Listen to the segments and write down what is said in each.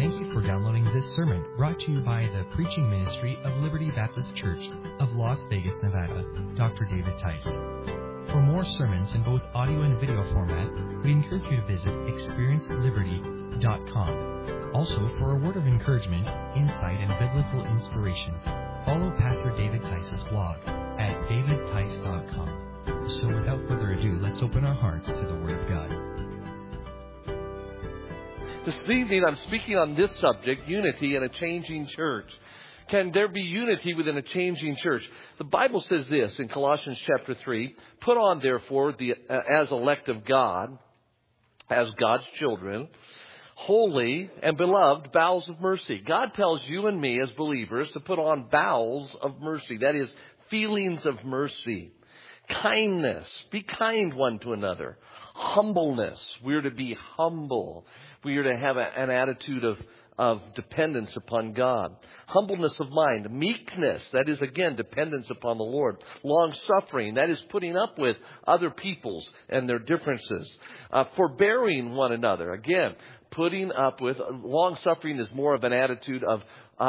Thank you for downloading this sermon brought to you by the preaching ministry of Liberty Baptist Church of Las Vegas, Nevada, Dr. David Tice. For more sermons in both audio and video format, we encourage you to visit experienceliberty.com. Also, for a word of encouragement, insight, and biblical inspiration, follow Pastor David Tice's blog at davidtice.com. So without further ado, let's open our hearts to the Word of God. This evening I'm speaking on this subject, unity in a changing church. Can there be unity within a changing church? The Bible says this in Colossians chapter 3, put on therefore as elect of God, as God's children, holy and beloved bowels of mercy. God tells you and me as believers to put on bowels of mercy. That is, feelings of mercy. Kindness. Be kind one to another. Humbleness. We're to be humble. We are to have an attitude of dependence upon God. Humbleness of mind. Meekness. That is, again, dependence upon the Lord. Long-suffering. That is putting up with other people's and their differences. Forbearing one another. Again, putting up with. Long-suffering is more of an attitude of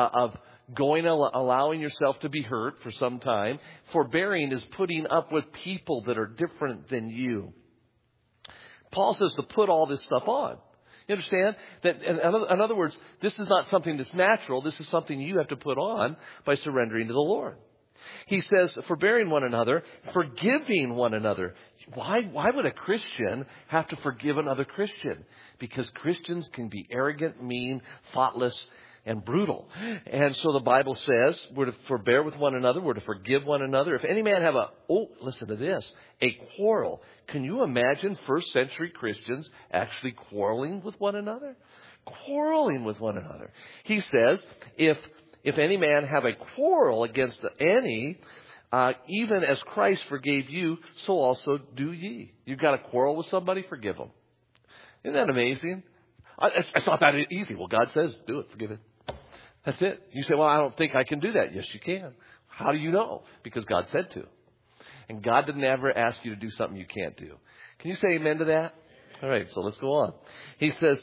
allowing yourself to be hurt for some time. Forbearing is putting up with people that are different than you. Paul says to put all this stuff on. You understand? That, in other words, this is not something that's natural. This is something you have to put on by surrendering to the Lord. He says, forbearing one another, forgiving one another. Why would a Christian have to forgive another Christian? Because Christians can be arrogant, mean, thoughtless, and brutal. And so the Bible says we're to forbear with one another. We're to forgive one another. If any man have listen to this, a quarrel. Can you imagine first century Christians actually quarreling with one another? Quarreling with one another. He says, if any man have a quarrel against any, even as Christ forgave you, so also do ye. You've got a quarrel with somebody, forgive them. Isn't that amazing? It's not that easy. Well, God says, do it, forgive it. That's it. You say, well, I don't think I can do that. Yes, you can. How do you know? Because God said to. And God didn't ever ask you to do something you can't do. Can you say amen to that? All right, so let's go on. He says,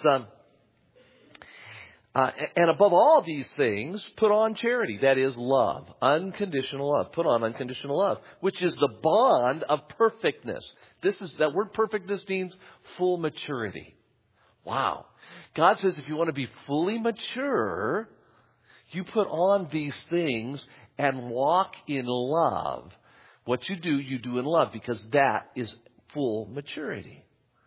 and above all these things, put on charity. That is love. Unconditional love. Put on unconditional love, which is the bond of perfectness. That word perfectness means full maturity. Wow. God says if you want to be fully mature, you put on these things and walk in love. What you do in love, because that is full maturity.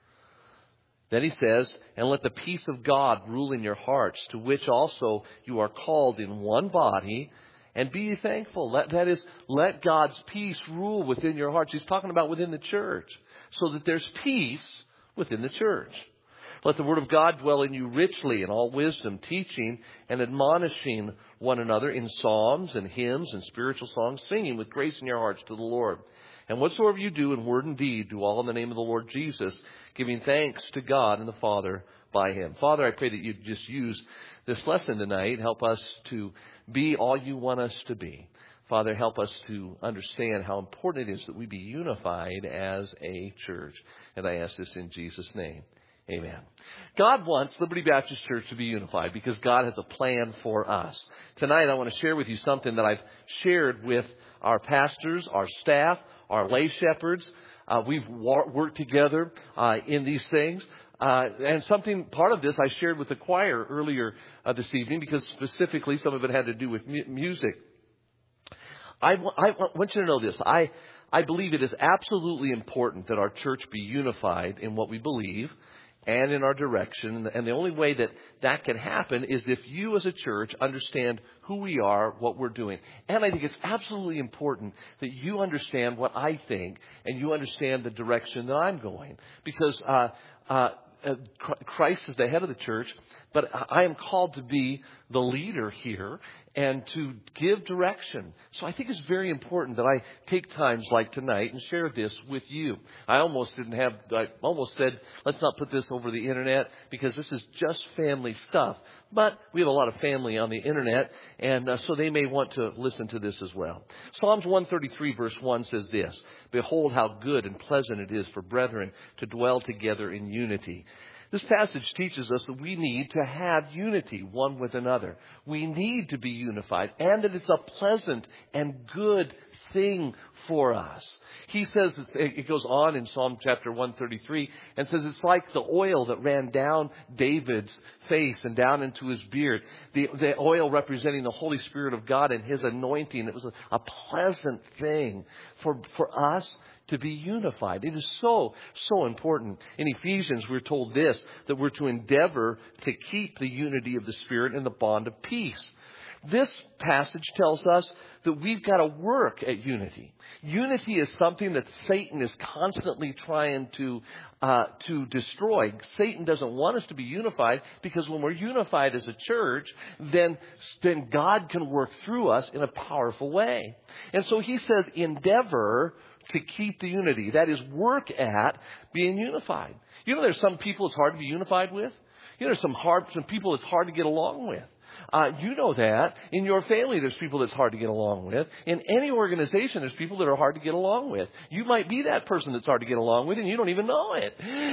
Then he says, and let the peace of God rule in your hearts, to which also you are called in one body, and be thankful. That is, let God's peace rule within your hearts. He's talking about within the church, so that there's peace within the church. Let the word of God dwell in you richly in all wisdom, teaching and admonishing one another in psalms and hymns and spiritual songs, singing with grace in your hearts to the Lord. And whatsoever you do in word and deed, do all in the name of the Lord Jesus, giving thanks to God and the Father by Him. Father, I pray that you just use this lesson tonight. Help us to be all you want us to be. Father, help us to understand how important it is that we be unified as a church. And I ask this in Jesus' name. Amen. God wants Liberty Baptist Church to be unified because God has a plan for us. Tonight I want to share with you something that I've shared with our pastors, our staff, our lay shepherds. We've worked together in these things. And part of this I shared with the choir earlier this evening because specifically some of it had to do with music. I want you to know this. I believe it is absolutely important that our church be unified in what we believe and in our direction. And the only way that can happen is if you as a church understand who we are, what we're doing. And I think it's absolutely important that you understand what I think and you understand the direction that I'm going. Because Christ is the head of the church, but I am called to be the leader here and to give direction. So I think it's very important that I take times like tonight and share this with you. I almost said, let's not put this over the internet because this is just family stuff. But we have a lot of family on the internet, and so they may want to listen to this as well. Psalms 133 verse 1 says this, behold how good and pleasant it is for brethren to dwell together in unity. This passage teaches us that we need to have unity one with another. We need to be unified, and that it's a pleasant and good thing for us. He says, it goes on in Psalm chapter 133, and says it's like the oil that ran down David's face and down into his beard. The oil representing the Holy Spirit of God and His anointing. It was a pleasant thing for us to be unified. It is so important. In Ephesians, we're told this, that we're to endeavor to keep the unity of the Spirit in the bond of peace. This passage tells us that we've got to work at unity. Unity is something that Satan is constantly trying to destroy. Satan doesn't want us to be unified, because when we're unified as a church, then God can work through us in a powerful way. And so he says, endeavor to keep the unity. That is, work at being unified. You know, there's some people it's hard to be unified with. You know, there's some people it's hard to get along with. You know that. In your family, there's people that's hard to get along with. In any organization, there's people that are hard to get along with. You might be that person that's hard to get along with, and you don't even know it.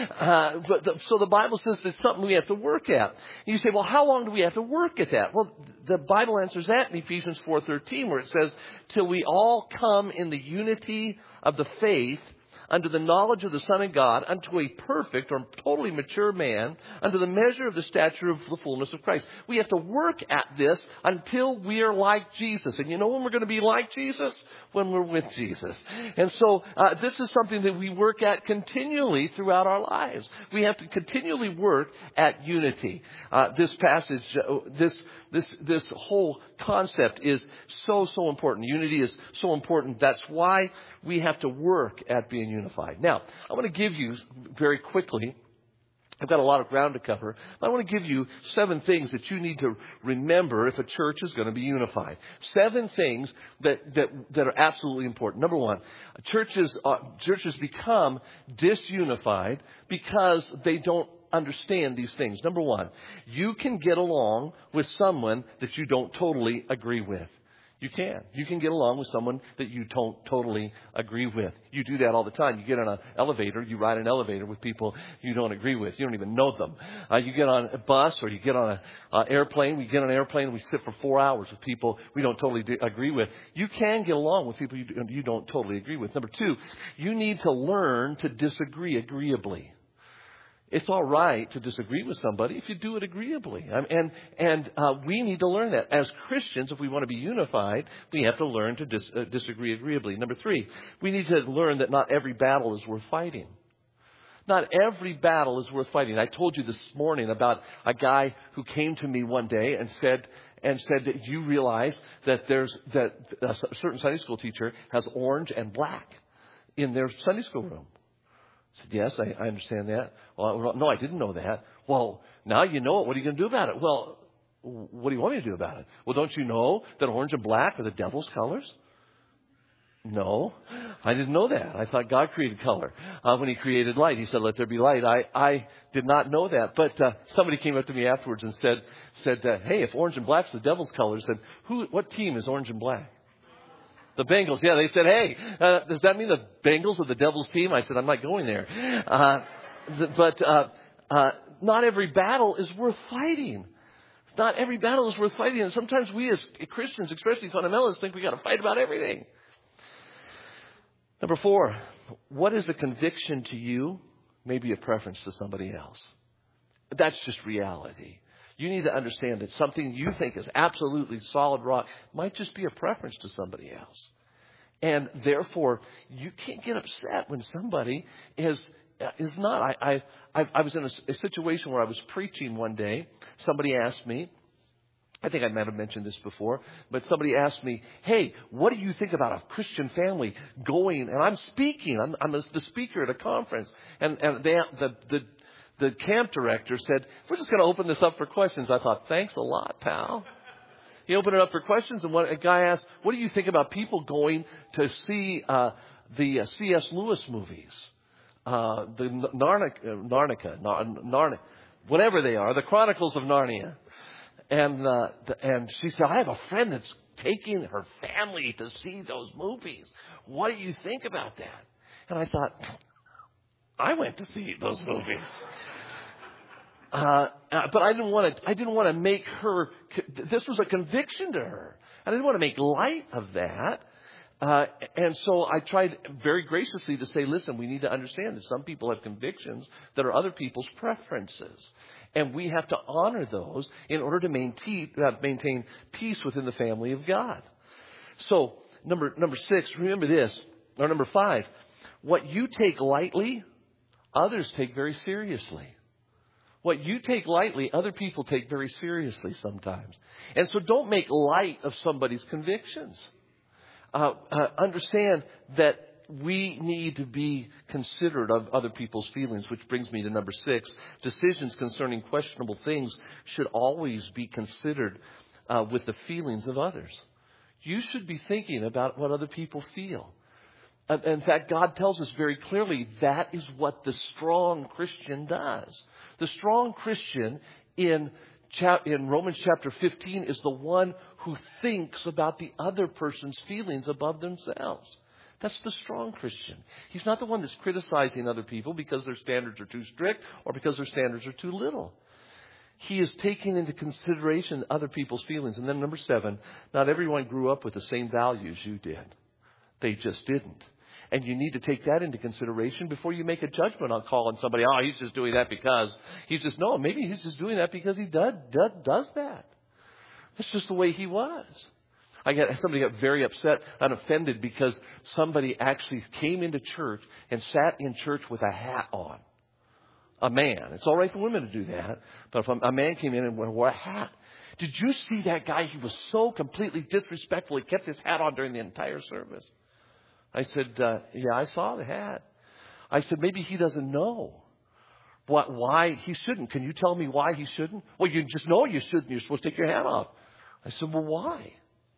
So the Bible says it's something we have to work at. And you say, well, how long do we have to work at that? Well, the Bible answers that in Ephesians 4:13, where it says, till we all come in the unity of the faith, unto the knowledge of the Son of God, unto a perfect or totally mature man, unto the measure of the stature of the fullness of Christ. We have to work at this until we are like Jesus. And you know when we're going to be like Jesus? When we're with Jesus. And so this is something that we work at continually throughout our lives. We have to continually work at unity. This passage, this whole concept is so important. Unity is so important. That's why we have to work at being unified. Now, I want to give you very quickly, I've got a lot of ground to cover, but I want to give you 7 things that you need to remember if a church is going to be unified. 7 things that are absolutely important. Number 1, churches become disunified because they don't understand these things. Number 1, you can get along with someone that you don't totally agree with. You can. You can get along with someone that you don't totally agree with. You do that all the time. You get on an elevator, you ride an elevator with people you don't agree with. You don't even know them. You get on a bus or you get on an airplane. We get on an airplane and we sit for 4 hours with people we don't totally agree with. You can get along with people you don't totally agree with. Number 2, you need to learn to disagree agreeably. It's all right to disagree with somebody if you do it agreeably. And we need to learn that. As Christians, if we want to be unified, we have to learn to disagree agreeably. Number 3, we need to learn that not every battle is worth fighting. Not every battle is worth fighting. I told you this morning about a guy who came to me one day and said that you realize that that a certain Sunday school teacher has orange and black in their Sunday school room. I said, yes, I understand that. Well, no, I didn't know that. Well, now you know it. What are you going to do about it? Well, what do you want me to do about it? Well, don't you know that orange and black are the devil's colors? No, I didn't know that. I thought God created color when He created light. He said, let there be light. I did not know that. But somebody came up to me afterwards and said, hey, if orange and black's the devil's colors, then what team is orange and black? The Bengals. Yeah, they said, hey, does that mean the Bengals are the devil's team? I said, I'm not going there. But not every battle is worth fighting. Not every battle is worth fighting. And sometimes we as Christians, especially fundamentalists, think we got to fight about everything. Number 4, what is a conviction to you may be a preference to somebody else. That's just reality. You need to understand that something you think is absolutely solid rock might just be a preference to somebody else. And therefore, you can't get upset when somebody is not. I was in a situation where I was preaching one day. Somebody asked me, I think I might have mentioned this before, but somebody asked me, hey, what do you think about a Christian family going? And I'm speaking. I'm the speaker at a conference. And the camp director said, we're just going to open this up for questions. I thought, thanks a lot, pal. He opened it up for questions, and a guy asked, what do you think about people going to see the C.S. Lewis movies? The Narnia, whatever they are, the Chronicles of Narnia. And she said, I have a friend that's taking her family to see those movies. What do you think about that? And I thought, I went to see those movies. But I didn't want to make her, this was a conviction to her. I didn't want to make light of that. And so I tried very graciously to say, listen, we need to understand that some people have convictions that are other people's preferences. And we have to honor those in order to maintain peace within the family of God. So, number 6, remember this, or number 5, what you take lightly, others take very seriously. What you take lightly, other people take very seriously sometimes. And so don't make light of somebody's convictions. Understand that we need to be considerate of other people's feelings, which brings me to number 6. Decisions concerning questionable things should always be considered with the feelings of others. You should be thinking about what other people feel. In fact, God tells us very clearly that is what the strong Christian does. The strong Christian in Romans chapter 15 is the one who thinks about the other person's feelings above themselves. That's the strong Christian. He's not the one that's criticizing other people because their standards are too strict or because their standards are too little. He is taking into consideration other people's feelings. And then number 7, not everyone grew up with the same values you did. They just didn't. And you need to take that into consideration before you make a judgment on calling somebody, oh, he's just doing that because no, maybe he's just doing that because he does that. That's just the way he was. Somebody got very upset and offended because somebody actually came into church and sat in church with a hat on. A man. It's all right for women to do that. But if a man came in and wore a hat, did you see that guy? He was so completely disrespectful. He kept his hat on during the entire service. I said, yeah, I saw the hat. I said, maybe he doesn't know why he shouldn't. Can you tell me why he shouldn't? Well, you just know you shouldn't. You're supposed to take your hat off. I said, well, why?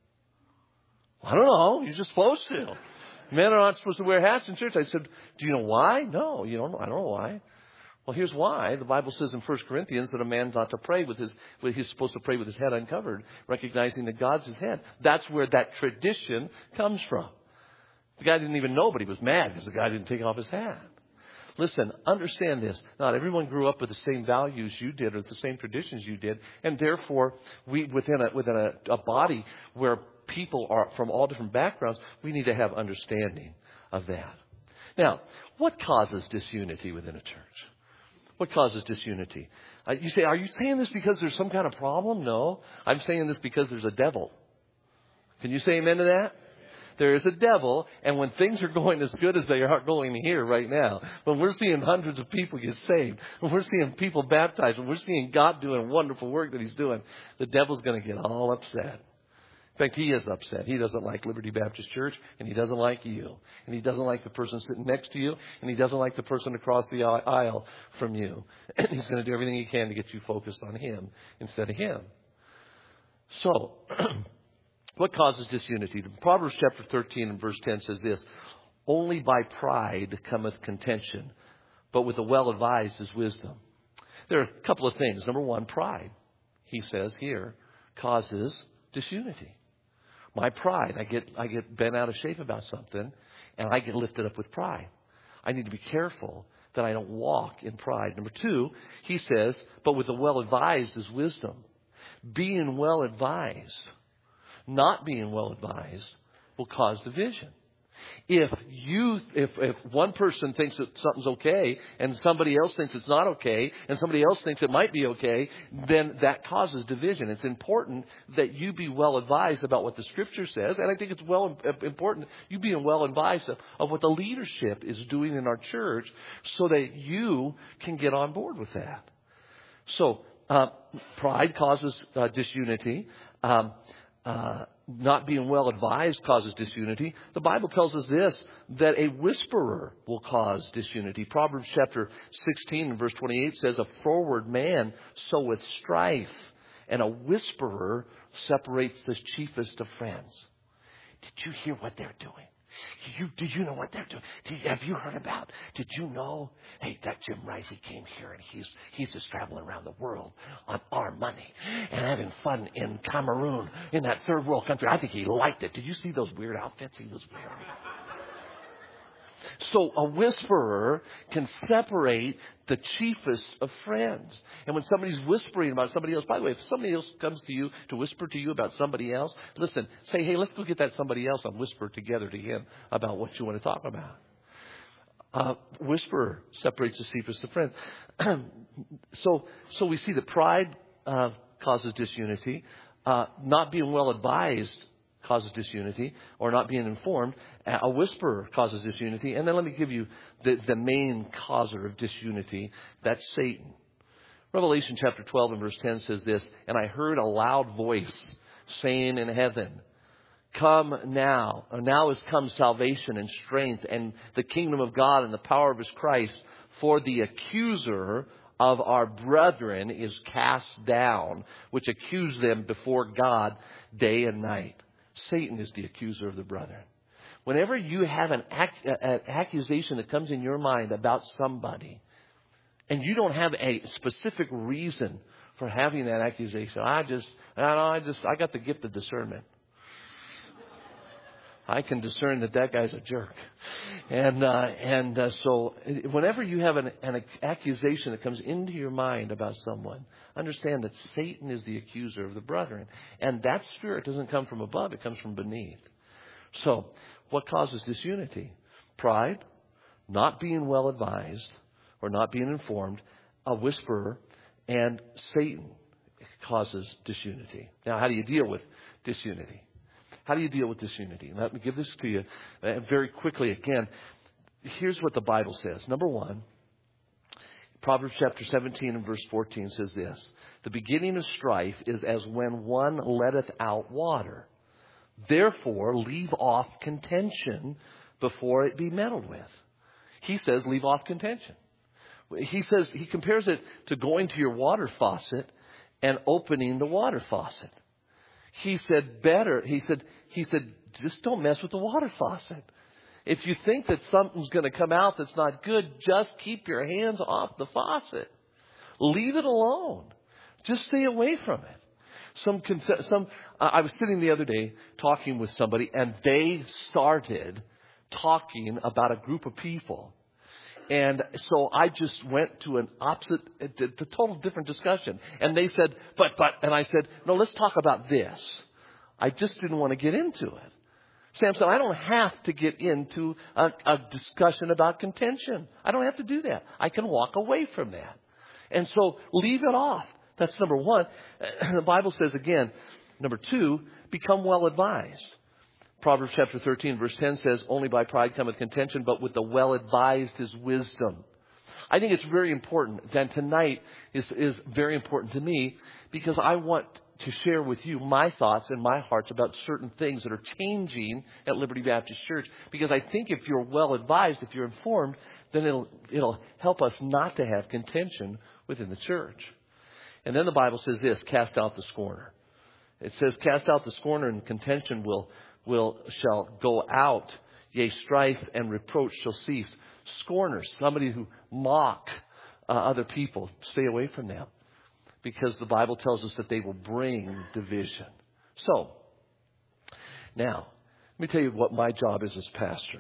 I don't know. You're just supposed to. Men are not supposed to wear hats in church. I said, do you know why? No, you don't know. I don't know why. Well, here's why. The Bible says in 1 Corinthians that a man's not to pray he's supposed to pray with his head uncovered, recognizing that God's his head. That's where that tradition comes from. The guy didn't even know, but he was mad because the guy didn't take off his hat. Listen, understand this. Not everyone grew up with the same values you did or the same traditions you did. And therefore, within a body where people are from all different backgrounds, we need to have understanding of that. Now, what causes disunity within a church? What causes disunity? You say, are you saying this because there's some kind of problem? No. I'm saying this because there's a devil. Can you say amen to that? There is a devil, and when things are going as good as they are going here right now, when we're seeing hundreds of people get saved, when we're seeing people baptized, when we're seeing God doing wonderful work that He's doing, the devil's going to get all upset. In fact, he is upset. He doesn't like Liberty Baptist Church, and he doesn't like you. And he doesn't like the person sitting next to you, and he doesn't like the person across the aisle from you. And he's going to do everything he can to get you focused on him instead of him. So, what causes disunity? Proverbs chapter 13 and verse 10 says this, only by pride cometh contention, but with the well-advised is wisdom. There are a couple of things. Number one, pride, he says here, causes disunity. My pride, I get bent out of shape about something, and I get lifted up with pride. I need to be careful that I don't walk in pride. Number two, he says, but with the well-advised is wisdom. Being well-advised, not being well-advised, will cause division. If one person thinks that something's okay and somebody else thinks it's not okay and somebody else thinks it might be okay, then that causes division. It's important that you be well advised about what the Scripture says, and I think it's important you being well advised of what the leadership is doing in our church so that you can get on board with that. So pride causes disunity. Not being well advised causes disunity. The Bible tells us this, that a whisperer will cause disunity. Proverbs chapter 16 and verse 28 says, a froward man soweth strife, and a whisperer separates the chiefest of friends. Did you hear what they're doing? Did you know what they're doing? Have you heard about? Did you know? Hey, that Jim Rice, he came here and he's just traveling around the world on our money and having fun in Cameroon, in that third world country. I think he liked it. Did you see those weird outfits he was wearing? So a whisperer can separate the chiefest of friends. And when somebody's whispering about somebody else, by the way, if somebody else comes to you to whisper to you about somebody else, listen, say, hey, let's go get that somebody else and whisper together to him about what you want to talk about. Whisperer separates the chiefest of friends. So we see that pride causes disunity. Not being well advised causes disunity, or not being informed. A whisperer causes disunity. And then let me give you the main causer of disunity. That's Satan. Revelation chapter 12 and verse 10 says this, and I heard a loud voice saying in heaven, come now, or now has come salvation and strength and the kingdom of God and the power of his Christ, for the accuser of our brethren is cast down, which accuse them before God day and night. Satan is the accuser of the brethren. Whenever you have an accusation that comes in your mind about somebody, and you don't have a specific reason for having that accusation, I got the gift of discernment. I can discern that guy's a jerk. So whenever you have an accusation that comes into your mind about someone, understand that Satan is the accuser of the brethren. And that spirit doesn't come from above, it comes from beneath. So what causes disunity? Pride, not being well advised or not being informed, a whisperer, and Satan causes disunity. Now, how do you deal with disunity? How do you deal with disunity? Let me give this to you very quickly again. Here's what the Bible says. Number one, Proverbs chapter 17 and verse 14 says this. The beginning of strife is as when one letteth out water. Therefore, leave off contention before it be meddled with. He says, leave off contention. He says, he compares it to going to your water faucet and opening the water faucet. He said, just don't mess with the water faucet. If you think that something's going to come out that's not good, just keep your hands off the faucet. Leave it alone. Just stay away from it. I was sitting the other day talking with somebody, and they started talking about a group of people. And so I just went to an opposite, the total different discussion. And they said, and I said, no, let's talk about this. I just didn't want to get into it. Sam said, I don't have to get into a discussion about contention. I don't have to do that. I can walk away from that. And so leave it off. That's number one. The Bible says again, number two, become well advised. Proverbs chapter 13 verse 10 says, only by pride cometh contention, but with the well advised is wisdom. I think it's very important. And tonight is very important to me, because I want to share with you my thoughts and my hearts about certain things that are changing at Liberty Baptist Church. Because I think if you're well advised, if you're informed, then it'll help us not to have contention within the church. And then the Bible says this, cast out the scorner. It says, cast out the scorner, and contention shall go out. Yea, strife and reproach shall cease. Scorners, somebody who mock other people, stay away from them, because the Bible tells us that they will bring division. So, now, let me tell you what my job is as pastor.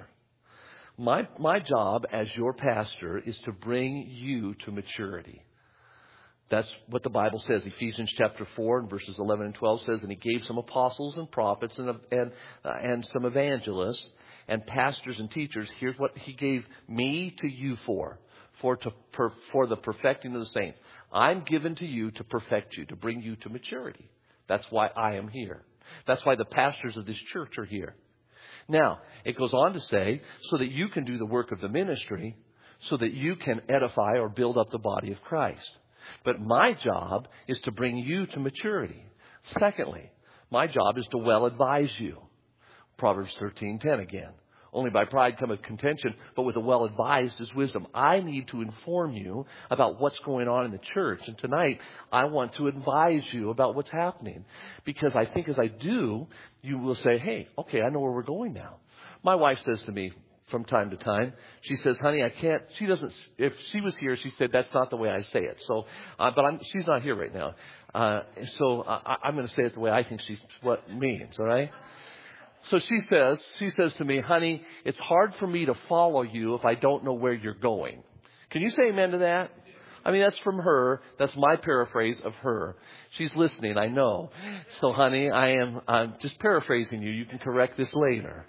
My job as your pastor is to bring you to maturity. That's what the Bible says. Ephesians chapter 4 and verses 11 and 12 says, and he gave some apostles and prophets and some evangelists and pastors and teachers. Here's what he gave me to you for the perfecting of the saints. I'm given to you to perfect you, to bring you to maturity. That's why I am here. That's why the pastors of this church are here. Now, it goes on to say, so that you can do the work of the ministry, so that you can edify or build up the body of Christ. But my job is to bring you to maturity. Secondly, my job is to well advise you. Proverbs 13:10 again. Only by pride cometh contention, but with the well advised is wisdom. I need to inform you about what's going on in the church. And tonight, I want to advise you about what's happening. Because I think as I do, you will say, hey, okay, I know where we're going now. My wife says to me, from time to time, she says, honey, I can't, if she was here, she said, that's not the way I say it. So, she's not here right now. So I'm going to say it the way I think what it means, all right? So she says to me, honey, it's hard for me to follow you if I don't know where you're going. Can you say amen to that? I mean, that's from her. That's my paraphrase of her. She's listening, I know. So, honey, I'm just paraphrasing you. You can correct this later.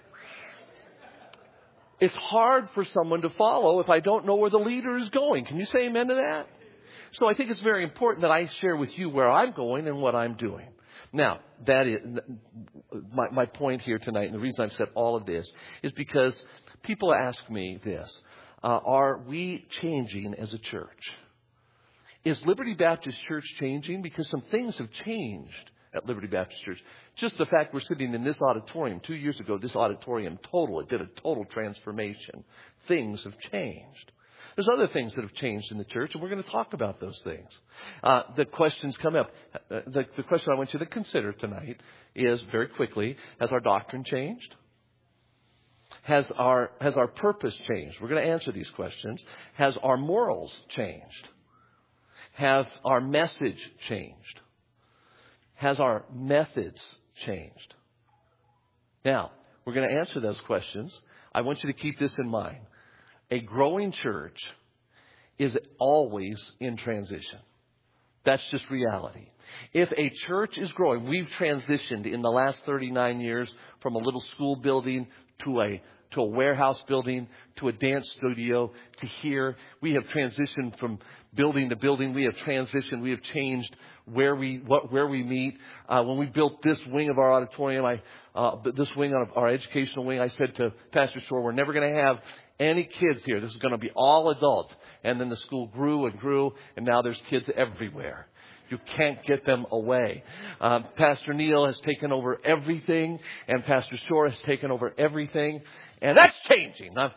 It's hard for someone to follow if I don't know where the leader is going. Can you say amen to that? So I think it's very important that I share with you where I'm going and what I'm doing. Now, that is my point here tonight, and the reason I've said all of this is because people ask me this. Are we changing as a church? Is Liberty Baptist Church changing? Because some things have changed at Liberty Baptist Church. Just the fact we're sitting in this auditorium 2 years ago, this auditorium it did a total transformation. Things have changed. There's other things that have changed in the church, and we're going to talk about those things. The questions come up. The question I want you to consider tonight is, very quickly, has our doctrine changed? Has our purpose changed? We're going to answer these questions. Has our morals changed? Has our message changed? Has our methods changed? Now, we're going to answer those questions. I want you to keep this in mind. A growing church is always in transition. That's just reality. If a church is growing, we've transitioned in the last 39 years from a little school building to a warehouse building, to a dance studio, to here. We have transitioned from building to building. We have transitioned. We have changed where we meet. When we built this wing of our auditorium, this wing of our educational wing, I said to Pastor Shore, we're never going to have any kids here. This is going to be all adults. And then the school grew and grew, and now there's kids everywhere. You can't get them away. Pastor Neil has taken over everything, and Pastor Shore has taken over everything, and that's changing. But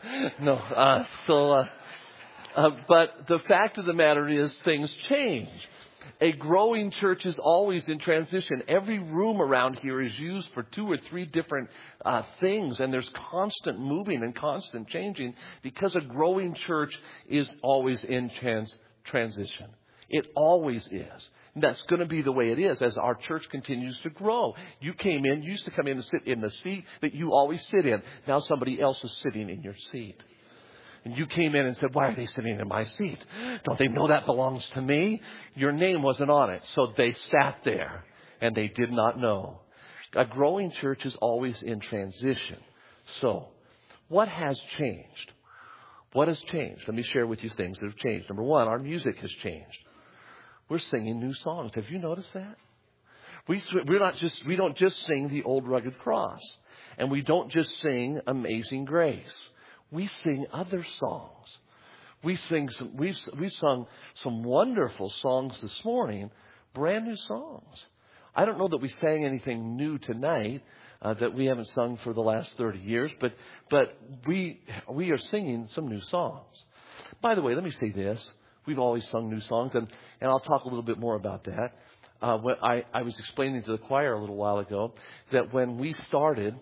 the fact of the matter is, things change. A growing church is always in transition. Every room around here is used for 2 or 3 different things, and there's constant moving and constant changing because a growing church is always in transition. It always is. And that's going to be the way it is as our church continues to grow. You used to come in and sit in the seat that you always sit in. Now somebody else is sitting in your seat. And you came in and said, why are they sitting in my seat? Don't they know that belongs to me? Your name wasn't on it. So they sat there and they did not know. A growing church is always in transition. So what has changed? What has changed? Let me share with you things that have changed. Number one, our music has changed. We're singing new songs. Have you noticed that? We don't just sing the Old Rugged Cross. And we don't just sing Amazing Grace. We sing other songs. We've sung some wonderful songs this morning, brand new songs. I don't know that we sang anything new tonight that we haven't sung for the last 30 years, but we are singing some new songs. By the way, let me say this. We've always sung new songs, and I'll talk a little bit more about that. When I was explaining to the choir a little while ago that when we started,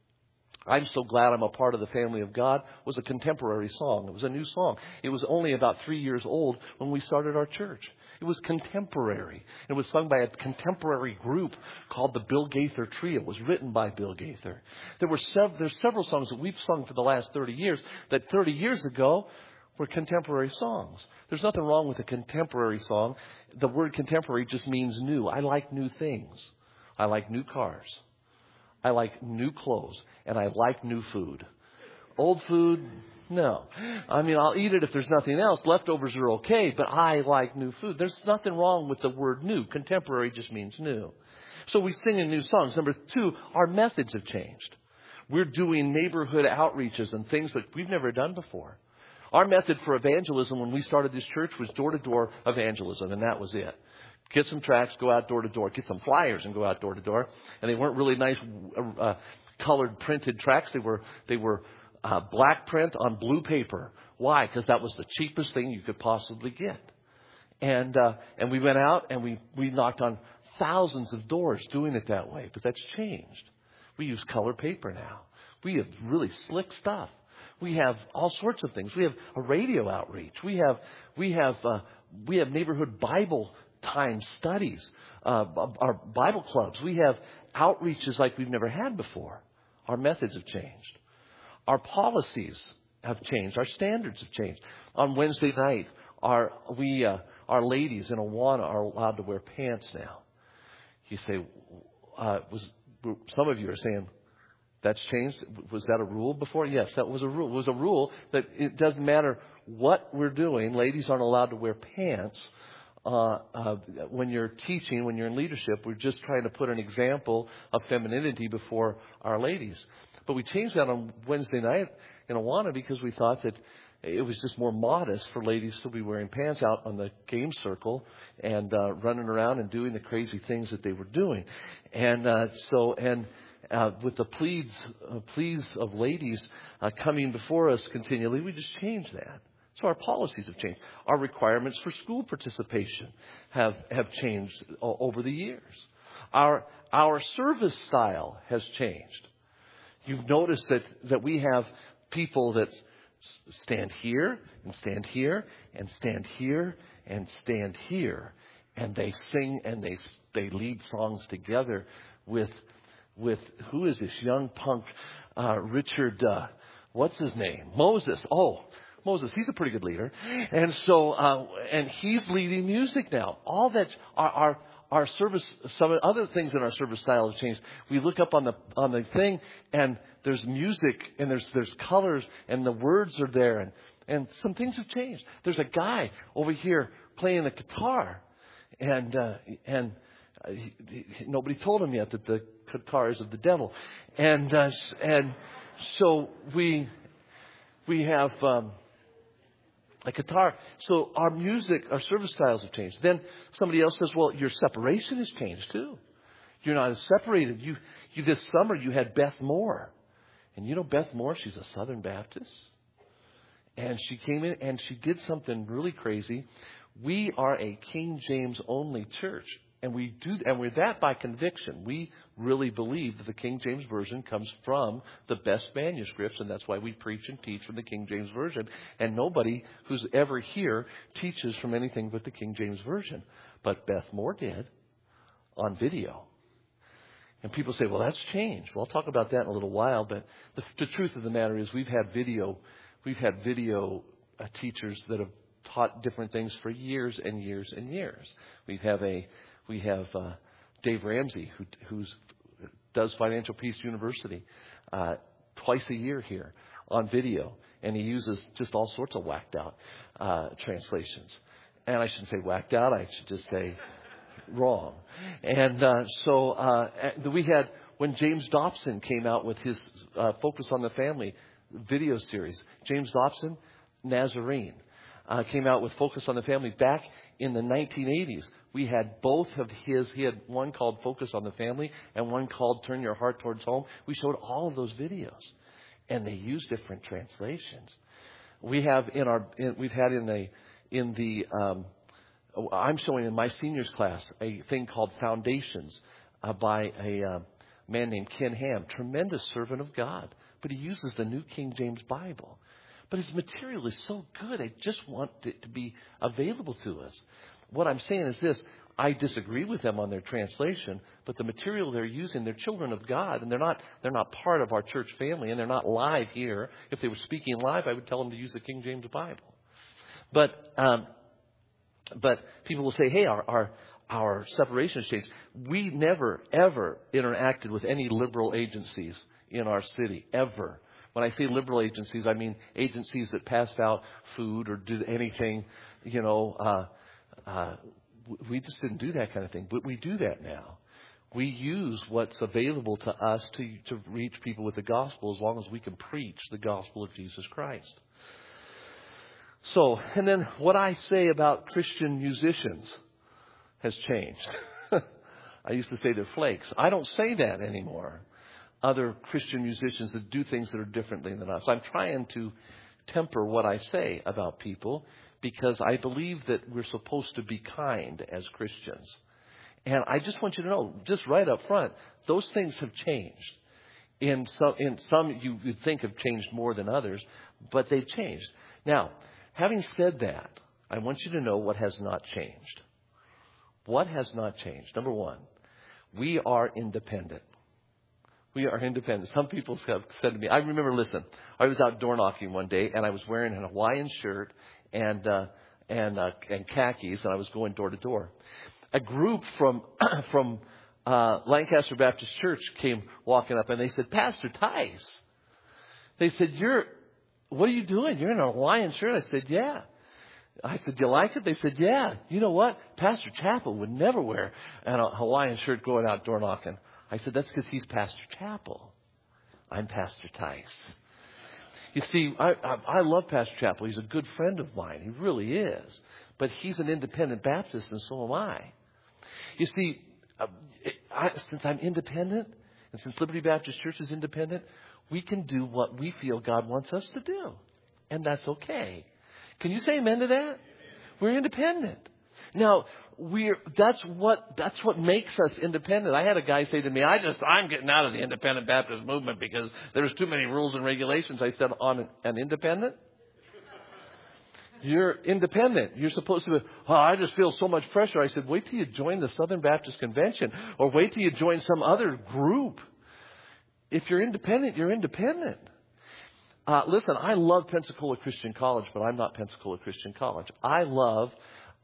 I'm so glad I'm a part of the family of God, was a contemporary song. It was a new song. It was only about 3 years old when we started our church. It was contemporary. It was sung by a contemporary group called the Bill Gaither Trio. It was written by Bill Gaither. There's several songs that we've sung for the last 30 years that 30 years ago were contemporary songs. There's nothing wrong with a contemporary song. The word contemporary just means new. I like new things. I like new cars. I like new clothes. And I like new food. Old food, no. I mean, I'll eat it if there's nothing else. Leftovers are okay, but I like new food. There's nothing wrong with the word new. Contemporary just means new. So we sing in new songs. Number two, our methods have changed. We're doing neighborhood outreaches and things that we've never done before. Our method for evangelism when we started this church was door-to-door evangelism, and that was it. Get some tracts, go out door to door. Get some flyers and go out door to door. And they weren't really nice colored printed tracts. They were black print on blue paper. Why? Because that was the cheapest thing you could possibly get. And we went out and we knocked on thousands of doors doing it that way. But that's changed. We use color paper now. We have really slick stuff. We have all sorts of things. We have a radio outreach. We have neighborhood Bible time studies, our Bible clubs. We have outreaches like we've never had before. Our methods have changed. Our policies have changed. Our standards have changed. On Wednesday night, our ladies in Awana are allowed to wear pants now. You say, some of you are saying, that's changed? Was that a rule before? Yes, that was a rule. It was a rule that it doesn't matter what we're doing. Ladies aren't allowed to wear pants. When you're teaching, when you're in leadership, we're just trying to put an example of femininity before our ladies. But we changed that on Wednesday night in Awana because we thought that it was just more modest for ladies to be wearing pants out on the game circle and running around and doing the crazy things that they were doing. And with the pleas of ladies coming before us continually, we just changed that. So our policies have changed. Our requirements for school participation have changed over the years. Our service style has changed. You've noticed that we have people that stand here and stand here and stand here and stand here, and they sing and they lead songs together with who is this young punk Richard? What's his name? Moses. Oh, Moses. He's a pretty good leader, and so and he's leading music now. All that our service, some other things in our service style have changed. We look up on the thing, and there's music, and there's colors, and the words are there, and some things have changed. There's a guy over here playing the guitar, and nobody told him yet that the guitar is of the devil, and so we have a guitar. So our music, our service styles have changed. Then somebody else says, well, your separation has changed too. You're not as separated. You this summer you had Beth Moore. And you know Beth Moore, she's a Southern Baptist. And she came in and she did something really crazy. We are a King James only church. And we're that by conviction. We really believe that the King James Version comes from the best manuscripts, and that's why we preach and teach from the King James Version. And nobody who's ever here teaches from anything but the King James Version. But Beth Moore did on video. And people say, well, that's changed. Well, I'll talk about that in a little while. But the truth of the matter is we've had video teachers that have taught different things for years and years and years. We have Dave Ramsey, who does Financial Peace University twice a year here on video, and he uses just all sorts of whacked out translations. And I shouldn't say whacked out; I should just say wrong. And so we had when James Dobson came out with his Focus on the Family video series. James Dobson, Nazarene, came out with Focus on the Family back in the 1980s. We had both of his. He had one called Focus on the Family and one called Turn Your Heart Towards Home. We showed all of those videos, and they use different translations. We have I'm showing in my seniors class a thing called Foundations by a man named Ken Ham, tremendous servant of God, but he uses the New King James Bible. But his material is so good, I just want it to be available to us. What I'm saying is this: I disagree with them on their translation, but the material they're using, they're children of God, and they're not part of our church family, and they're not live here. If they were speaking live, I would tell them to use the King James Bible. But people will say, hey, our separation has changed. We never, ever interacted with any liberal agencies in our city, ever. When I say liberal agencies, I mean agencies that passed out food or did anything, we just didn't do that kind of thing. But we do that now. We use what's available to us to reach people with the gospel as long as we can preach the gospel of Jesus Christ. So, and then what I say about Christian musicians has changed. I used to say they're flakes. I don't say that anymore. Other Christian musicians that do things that are differently than us. I'm trying to temper what I say about people because I believe that we're supposed to be kind as Christians. And I just want you to know, just right up front, those things have changed. In some you would think have changed more than others, but they've changed. Now, having said that, I want you to know what has not changed. What has not changed? Number one, we are independent. We are independent. Some people have said to me, I remember, listen, I was out door knocking one day and I was wearing a Hawaiian shirt and khakis, and I was going door to door. A group from Lancaster Baptist Church came walking up and they said, Pastor Tice. They said, what are you doing? You're in a Hawaiian shirt. I said, yeah. I said, do you like it? They said, yeah. You know what? Pastor Chappell would never wear a Hawaiian shirt going out door knocking. I said, that's because he's Pastor Chappell. I'm Pastor Tice. You see, I love Pastor Chappell. He's a good friend of mine. He really is. But he's an independent Baptist, and so am I. You see, since I'm independent, and since Liberty Baptist Church is independent, we can do what we feel God wants us to do. And that's okay. Can you say amen to that? We're independent. Now, that's what makes us independent. I had a guy say to me, I'm getting out of the independent Baptist movement because there's too many rules and regulations. I said, on an independent? You're independent. You're supposed to be, I just feel so much pressure. I said, wait till you join the Southern Baptist Convention or wait till you join some other group. If you're independent, you're independent. Listen, I love Pensacola Christian College, but I'm not Pensacola Christian College. I love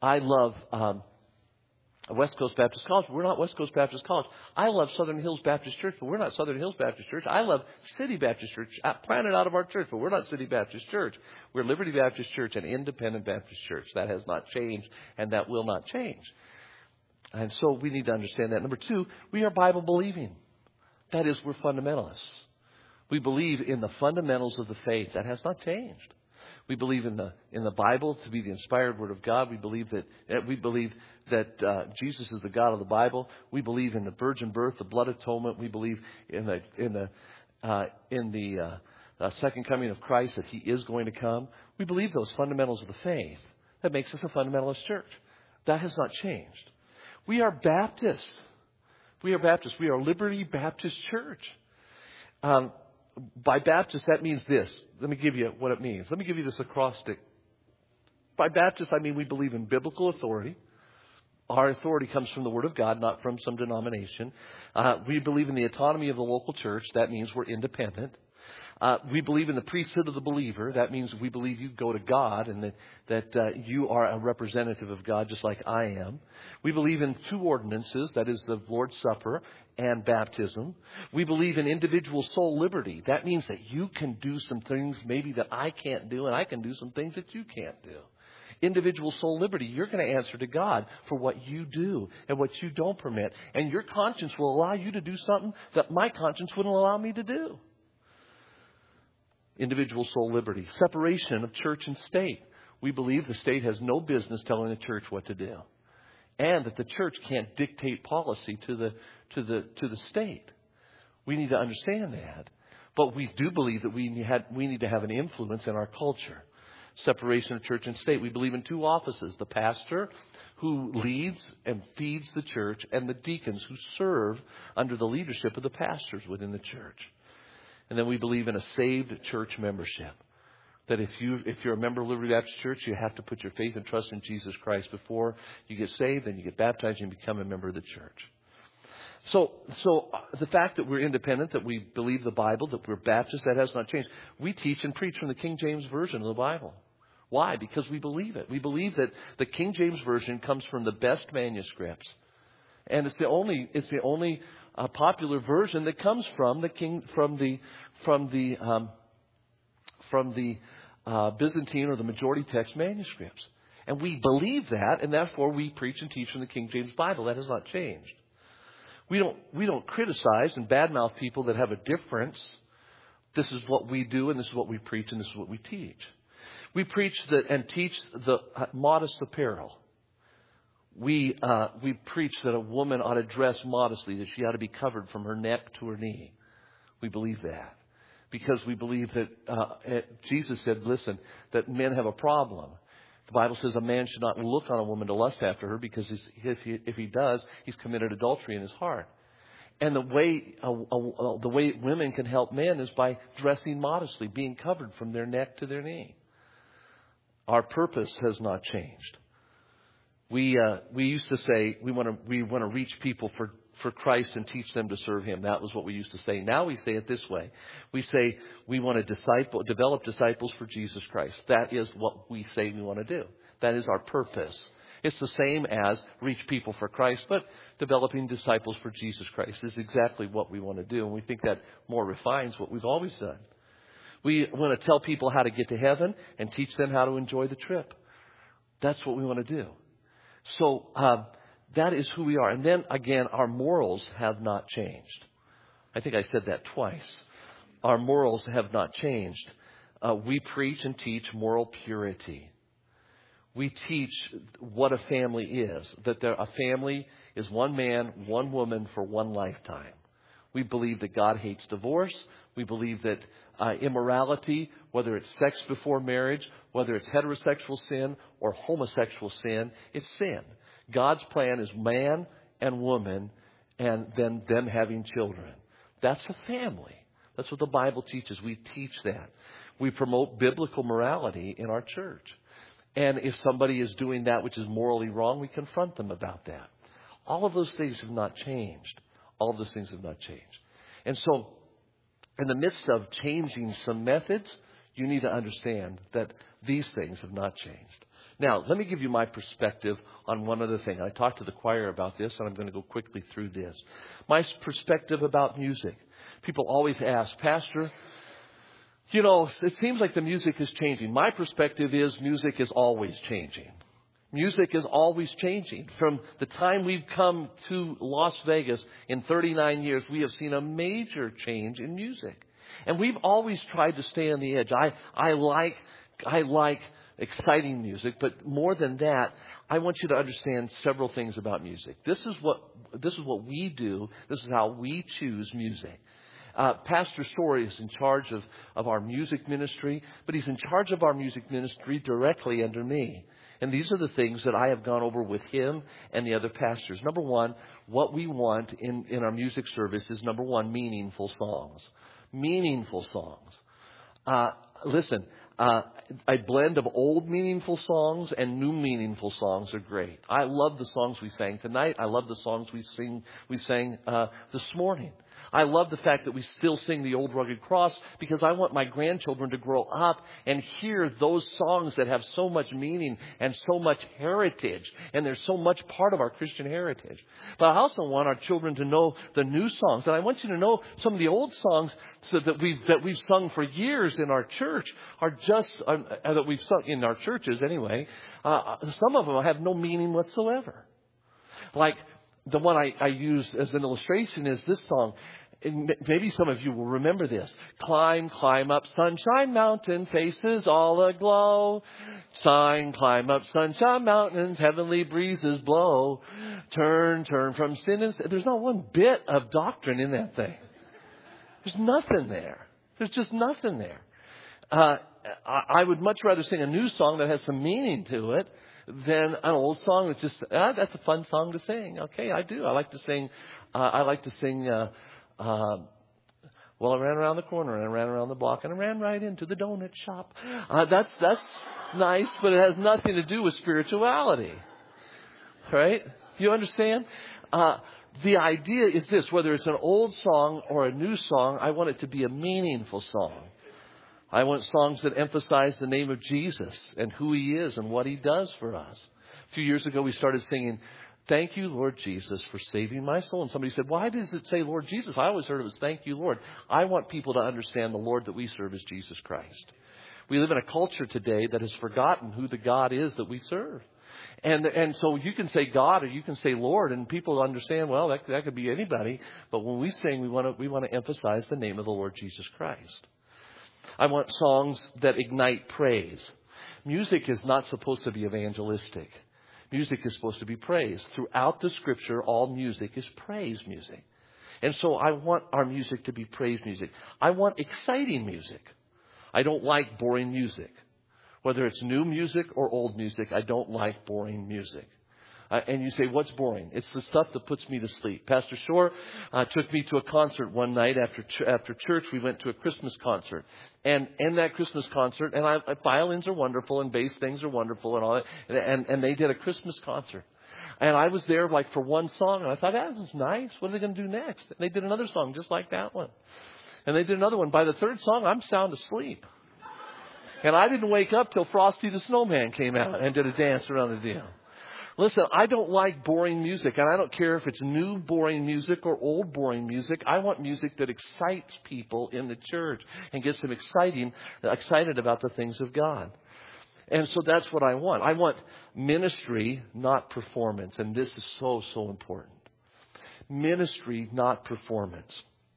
West Coast Baptist College, but we're not West Coast Baptist College. I love Southern Hills Baptist Church, but we're not Southern Hills Baptist Church. I love City Baptist Church, planted out of our church, but we're not City Baptist Church. We're Liberty Baptist Church, an independent Baptist church. That has not changed, and that will not change. And so we need to understand that. Number two, we are Bible believing. That is, we're fundamentalists. We believe in the fundamentals of the faith. That has not changed. We believe in the Bible to be the inspired Word of God. We believe that Jesus is the God of the Bible. We believe in the virgin birth, the blood atonement. We believe in the second coming of Christ, that He is going to come. We believe those fundamentals of the faith. That makes us a fundamentalist church. That has not changed. We are Baptists. We are Baptists. We are Liberty Baptist Church. By Baptist, that means this. Let me give you what it means. Let me give you this acrostic. By Baptist, I mean we believe in biblical authority. Our authority comes from the Word of God, not from some denomination. We believe in the autonomy of the local church. That means we're independent. We believe in the priesthood of the believer. That means we believe you go to God and that you are a representative of God just like I am. We believe in two ordinances, that is the Lord's Supper and baptism. We believe in individual soul liberty. That means that you can do some things maybe that I can't do, and I can do some things that you can't do. Individual soul liberty. You're going to answer to God for what you do and what you don't permit. And your conscience will allow you to do something that my conscience wouldn't allow me to do. Individual soul liberty. Separation of church and state. We believe the state has no business telling the church what to do. And that the church can't dictate policy to the state. We need to understand that. But we do believe that we need to have an influence in our culture. Separation of church and state. We believe in two offices. The pastor, who leads and feeds the church, and the deacons, who serve under the leadership of the pastors within the church. And then we believe in a saved church membership. That if you're a member of Liberty Baptist Church, you have to put your faith and trust in Jesus Christ before you get saved, and you get baptized and become a member of the church. So the fact that we're independent, that we believe the Bible, that we're Baptists, that has not changed. We teach and preach from the King James Version of the Bible. Why? Because we believe it. We believe that the King James Version comes from the best manuscripts, and it's the only popular version that comes from the Byzantine or the majority text manuscripts. And we believe that, and therefore we preach and teach from the King James Bible. That has not changed. We don't criticize and badmouth people that have a difference. This is what we do, and this is what we preach, and this is what we teach. We preach and teach the modest apparel. We preach that a woman ought to dress modestly, that she ought to be covered from her neck to her knee. We believe that. Because we believe that Jesus said, listen, that men have a problem. The Bible says a man should not look on a woman to lust after her, because if he does, he's committed adultery in his heart. And the way women can help men is by dressing modestly, being covered from their neck to their knee. Our purpose has not changed. We used to say we want to reach people for Christ and teach them to serve Him. That was what we used to say. Now we say it this way. We say we want to develop disciples for Jesus Christ. That is what we say we want to do. That is our purpose. It's the same as reach people for Christ, but developing disciples for Jesus Christ is exactly what we want to do. And we think that more refines what we've always done. We want to tell people how to get to heaven and teach them how to enjoy the trip. That's what we want to do. So that is who we are. And then again, our morals have not changed. I think I said that twice. Our morals have not changed. We preach and teach moral purity. We teach what a family is, that a family is one man, one woman for one lifetime. We believe that God hates divorce. We believe that immorality, whether it's sex before marriage, whether it's heterosexual sin or homosexual sin, it's sin. God's plan is man and woman and then them having children. That's a family. That's what the Bible teaches. We teach that. We promote biblical morality in our church. And if somebody is doing that which is morally wrong, we confront them about that. All of those things have not changed. All of those things have not changed. And so, in the midst of changing some methods, you need to understand that these things have not changed. Now, let me give you my perspective on one other thing. I talked to the choir about this, and I'm going to go quickly through this. My perspective about music. People always ask, Pastor, you know, it seems like the music is changing. My perspective is music is always changing. Music is always changing. From the time we've come to Las Vegas in 39 years, we have seen a major change in music. And we've always tried to stay on the edge. I like exciting music, but more than that, I want you to understand several things about music. This is what we do. This is how we choose music. Pastor Story is in charge of our music ministry, but he's in charge of our music ministry directly under me. And these are the things that I have gone over with him and the other pastors. Number one, what we want in our music service is, number one, meaningful songs. Meaningful songs. Listen, a blend of old meaningful songs and new meaningful songs are great. I love the songs we sang tonight. I love the songs we sang this morning. I love the fact that we still sing the Old Rugged Cross because I want my grandchildren to grow up and hear those songs that have so much meaning and so much heritage. And they're so much part of our Christian heritage. But I also want our children to know the new songs. And I want you to know some of the old songs so that we've sung for years in our church are just, that we've sung in our churches anyway. Some of them have no meaning whatsoever. Like, the one I use as an illustration is this song. And maybe some of you will remember this. Climb, climb up Sunshine Mountain, faces all aglow. Climb up Sunshine Mountains, heavenly breezes blow. Turn from sin and sin. There's not one bit of doctrine in that thing. There's nothing there. There's just nothing there. I would much rather sing a new song that has some meaning to it than an old song that's just, that's a fun song to sing. Okay, I do. I like to sing, well, I ran around the corner and I ran around the block and I ran right into the donut shop. That's nice, but it has nothing to do with spirituality. Right? You understand? The idea is this, whether it's an old song or a new song, I want it to be a meaningful song. I want songs that emphasize the name of Jesus and who He is and what He does for us. A few years ago, we started singing, "Thank you, Lord Jesus, for saving my soul." And somebody said, "Why does it say Lord Jesus?" I always heard it was "Thank you, Lord." I want people to understand the Lord that we serve is Jesus Christ. We live in a culture today that has forgotten who the God is that we serve. And so you can say God or you can say Lord, and people understand, well, that could be anybody. But when we sing, we want to emphasize the name of the Lord Jesus Christ. I want songs that ignite praise. Music is not supposed to be evangelistic. Music is supposed to be praise. Throughout the Scripture, all music is praise music. And so I want our music to be praise music. I want exciting music. I don't like boring music. Whether it's new music or old music, I don't like boring music. And you say, what's boring? It's the stuff that puts me to sleep. Pastor Shore took me to a concert one night after church. We went to a Christmas concert. And in that Christmas concert, and violins are wonderful and bass things are wonderful and all that. And they did a Christmas concert. And I was there like for one song, and I thought, that was nice. What are they going to do next? And they did another song just like that one. And they did another one. By the third song, I'm sound asleep. And I didn't wake up till Frosty the Snowman came out and did a dance around the deal. Listen, I don't like boring music, and I don't care if it's new boring music or old boring music. I want music that excites people in the church and gets them excited about the things of God. And so that's what I want. I want ministry, not performance. And this is so, so important. Ministry, not performance.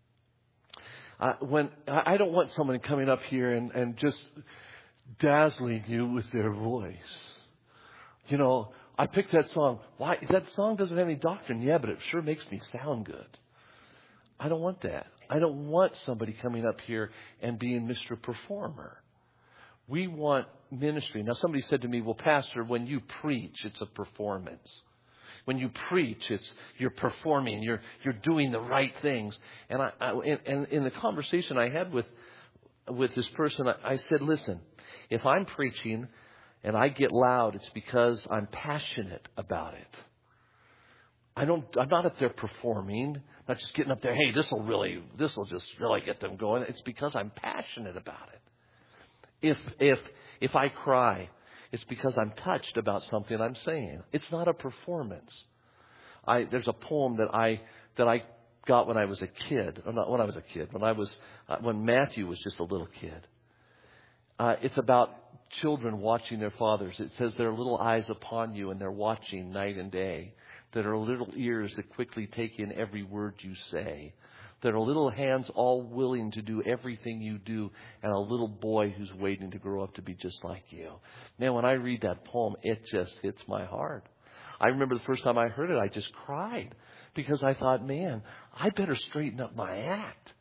I don't want someone coming up here and just dazzling you with their voice. You know, I picked that song. Why? That song doesn't have any doctrine. Yeah, but it sure makes me sound good. I don't want that. I don't want somebody coming up here and being Mr. Performer. We want ministry. Now, somebody said to me, well, Pastor, when you preach, it's a performance. When you preach, you're performing. You're doing the right things. And in the conversation I had with this person, I said, listen, if I'm preaching and I get loud, it's because I'm passionate about it. I'm not up there performing, not just getting up there, hey, this will just really get them going. It's because I'm passionate about it. If I cry, it's because I'm touched about something I'm saying. It's not a performance. There's a poem that I got when I was a kid. Or not when I was a kid. When Matthew was just a little kid. It's about children watching their fathers. It says, there are little eyes upon you, and they're watching night and day. There are little ears that quickly take in every word you say. There are little hands all willing to do everything you do, and a little boy who's waiting to grow up to be just like you. Man, when I read that poem, it just hits my heart. I remember the first time I heard it, I just cried because I thought, man, I better straighten up my act.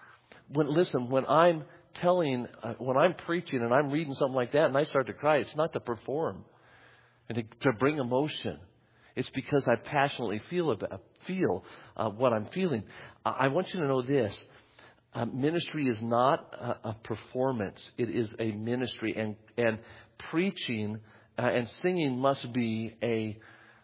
When I'm preaching and I'm reading something like that and I start to cry, it's not to perform and to bring emotion. It's because I passionately feel what I'm feeling. I want you to know this. Ministry is not a performance. It is a ministry. And preaching and singing must be a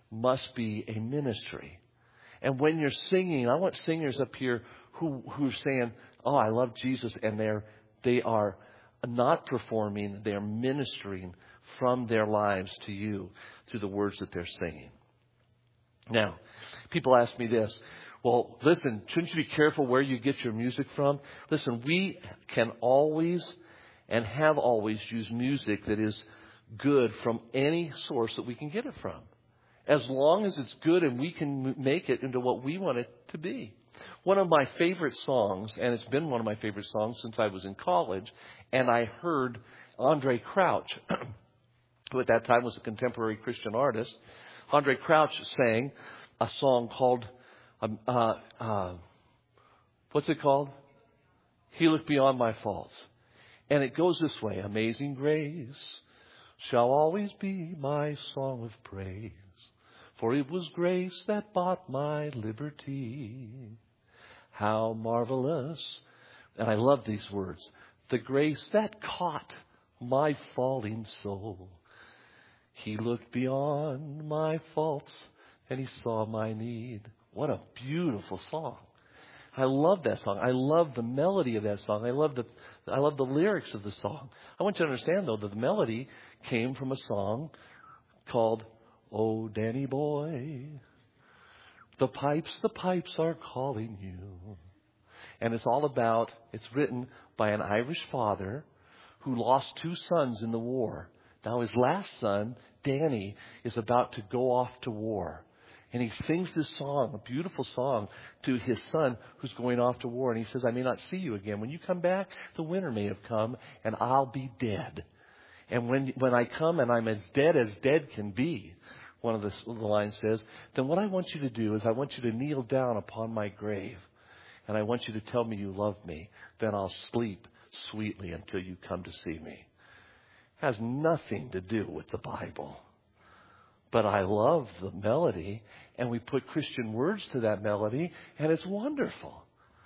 ministry. And when you're singing, I want singers up here who are saying, oh, I love Jesus. And they are not performing. They are ministering from their lives to you through the words that they're singing. Now, people ask me this. Well, listen, shouldn't you be careful where you get your music from? Listen, we can always and have always used music that is good from any source that we can get it from. As long as it's good and we can make it into what we want it to be. One of my favorite songs, and it's been one of my favorite songs since I was in college, and I heard Andre Crouch, who at that time was a contemporary Christian artist. Andre Crouch sang a song called, what's it called? He Looked Beyond My Faults. And it goes this way. Amazing grace shall always be my song of praise. For it was grace that bought my liberty. How marvelous. And I love these words. The grace that caught my falling soul. He looked beyond my faults and he saw my need. What a beautiful song. I love that song. I love the melody of that song. I love the lyrics of the song. I want you to understand, though, that the melody came from a song called Oh, Danny Boy, the pipes are calling you. And it's written by an Irish father who lost 2 sons in the war. Now his last son, Danny, is about to go off to war. And he sings this song, a beautiful song, to his son who's going off to war. And he says, I may not see you again. When you come back, the winter may have come and I'll be dead. And when I come and I'm as dead can be, one of the lines says, then what I want you to do is I want you to kneel down upon my grave. And I want you to tell me you love me. Then I'll sleep sweetly until you come to see me. Has nothing to do with the Bible. but I love the melody, and we put Christian words to that melody, and it's wonderful.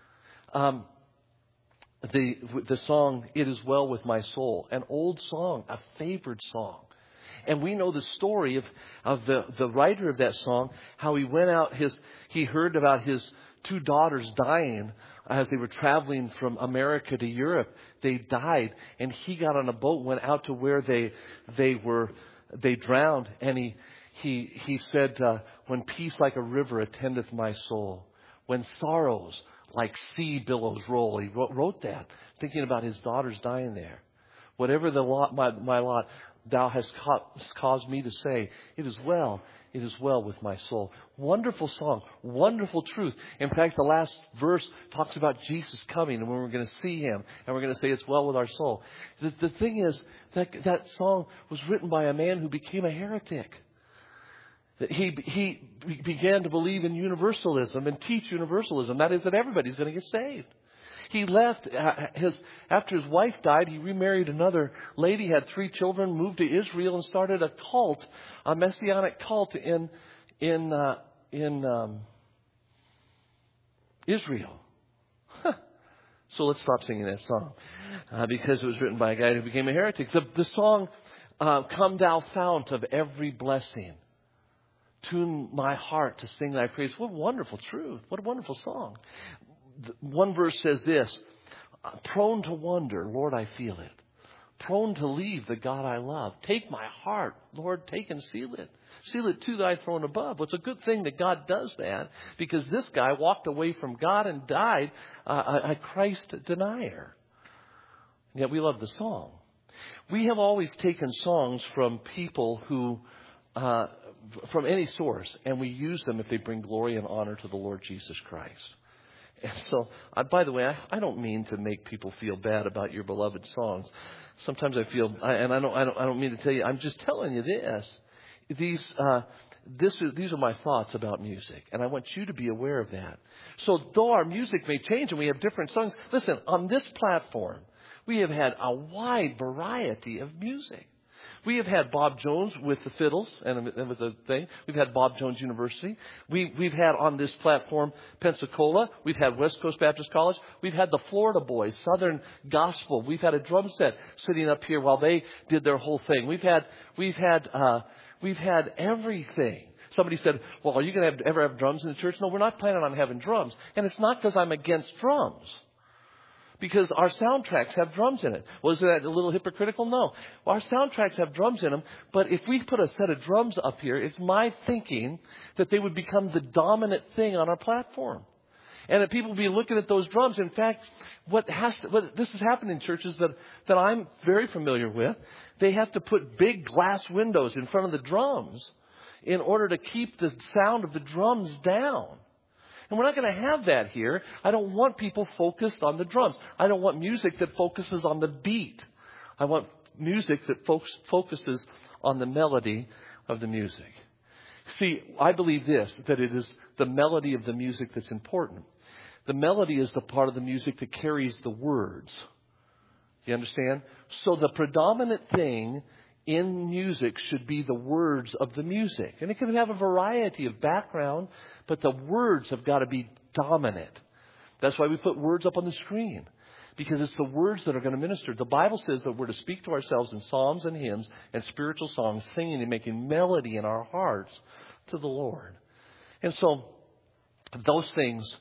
The song, It Is Well With My Soul, an old song, a favored song. And we know the story of the writer of that song, how he went out, he heard about his 2 daughters dying as they were traveling from America to Europe. They died, and he got on a boat, went out to where they drowned, and he said, when peace like a river attendeth my soul, when sorrows like sea billows roll. He wrote that, thinking about his daughters dying there. Whatever the lot, my lot, thou hast caused me to say, it is well with my soul. Wonderful song, wonderful truth. In fact, the last verse talks about Jesus coming and when we're going to see him, and we're going to say it's well with our soul. The thing is, that song was written by a man who became a heretic. That he began to believe in universalism and teach universalism. That is, that everybody's going to get saved. He left after his wife died. He remarried another lady, had 3 children, moved to Israel, and started a cult, a messianic cult in Israel. So let's stop singing that song because it was written by a guy who became a heretic. The song, "Come Thou Fount of Every Blessing, tune my heart to sing thy praise." What wonderful truth. What a wonderful song. One verse says this, "Prone to wonder, Lord, I feel it. Prone to leave the God I love. Take my heart, Lord, take and seal it. Seal it to thy throne above." Well, it's a good thing that God does that, because this guy walked away from God and died a Christ denier. And yet we love the song. We have always taken songs from people who, from any source, and we use them if they bring glory and honor to the Lord Jesus Christ. And so, by the way, I don't mean to make people feel bad about your beloved songs. Sometimes I feel, and I don't mean to tell you. I'm just telling you this. These are my thoughts about music, and I want you to be aware of that. So, though our music may change and we have different songs, listen. On this platform, we have had a wide variety of music. We have had Bob Jones with the fiddles and with the thing. We've had Bob Jones University. We've had on this platform Pensacola. We've had West Coast Baptist College. We've had the Florida Boys, Southern Gospel. We've had a drum set sitting up here while they did their whole thing. We've had everything. Somebody said, "Well, are you going to ever have drums in the church?" No, we're not planning on having drums. And it's not because I'm against drums. Because our soundtracks have drums in it. Was that a little hypocritical? No. Our soundtracks have drums in them, but if we put a set of drums up here, it's my thinking that they would become the dominant thing on our platform. And that people would be looking at those drums. In fact, what this has happened in churches that I'm very familiar with, they have to put big glass windows in front of the drums in order to keep the sound of the drums down. And we're not going to have that here. I don't want people focused on the drums. I don't want music that focuses on the beat. I want music that focuses on the melody of the music. See, I believe this, that it is the melody of the music that's important. The melody is the part of the music that carries the words. You understand? So the predominant thing in music should be the words of the music. And it can have a variety of background, but the words have got to be dominant. That's why we put words up on the screen, because it's the words that are going to minister. The Bible says that we're to speak to ourselves in psalms and hymns and spiritual songs, singing and making melody in our hearts to the Lord. And so those things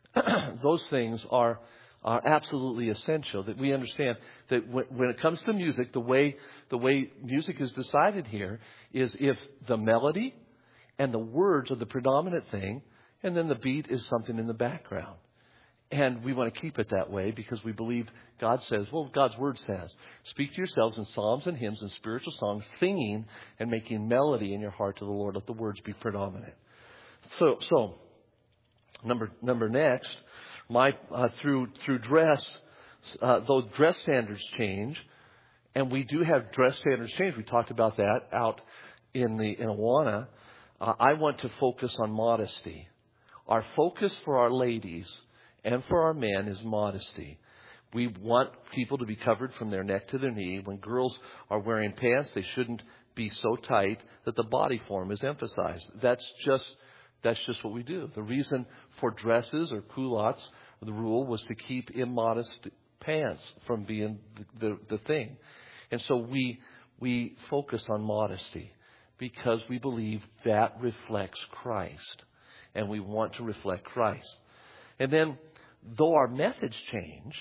are absolutely essential, that we understand that when it comes to music, the way music is decided here is if the melody and the words are the predominant thing, and then the beat is something in the background. And we want to keep it that way because we believe God's word says, speak to yourselves in psalms and hymns and spiritual songs, singing and making melody in your heart to the Lord. Let the words be predominant. So number next, through dress, though dress standards change, and we do have dress standards change. We talked about that out in Awana. I want to focus on modesty. Our focus for our ladies and for our men is modesty. We want people to be covered from their neck to their knee. When girls are wearing pants, they shouldn't be so tight that the body form is emphasized. That's just what we do. The reason for dresses or culottes, the rule was to keep immodest pants from being the thing. And so we focus on modesty because we believe that reflects Christ. And we want to reflect Christ. And then, though our methods change,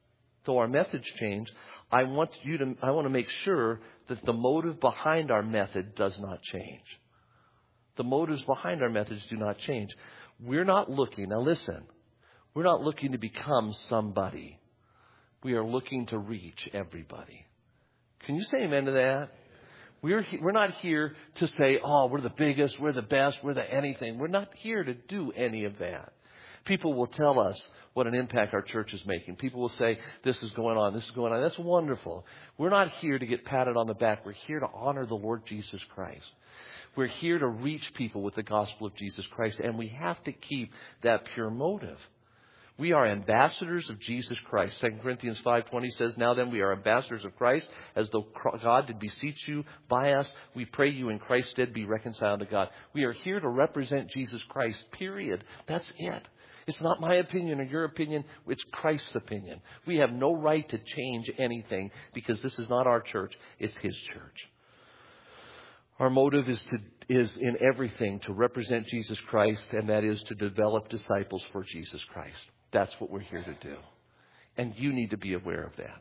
I want to make sure that the motive behind our method does not change. The motives behind our methods do not change. We're not looking to become somebody. We are looking to reach everybody. Can you say amen to that? We're not here to say, oh, we're the biggest, we're the best, we're the anything. We're not here to do any of that. People will tell us what an impact our church is making. People will say, this is going on, this is going on. That's wonderful. We're not here to get patted on the back. We're here to honor the Lord Jesus Christ. We're here to reach people with the gospel of Jesus Christ, and we have to keep that pure motive. We are ambassadors of Jesus Christ. 2 Corinthians 5:20 says, now then we are ambassadors of Christ, as though God did beseech you by us. We pray you in Christ's stead be reconciled to God. We are here to represent Jesus Christ, period. That's it. It's not my opinion or your opinion. It's Christ's opinion. We have no right to change anything because this is not our church. It's His church. Our motive is in everything to represent Jesus Christ, and that is to develop disciples for Jesus Christ. That's what we're here to do. And you need to be aware of that.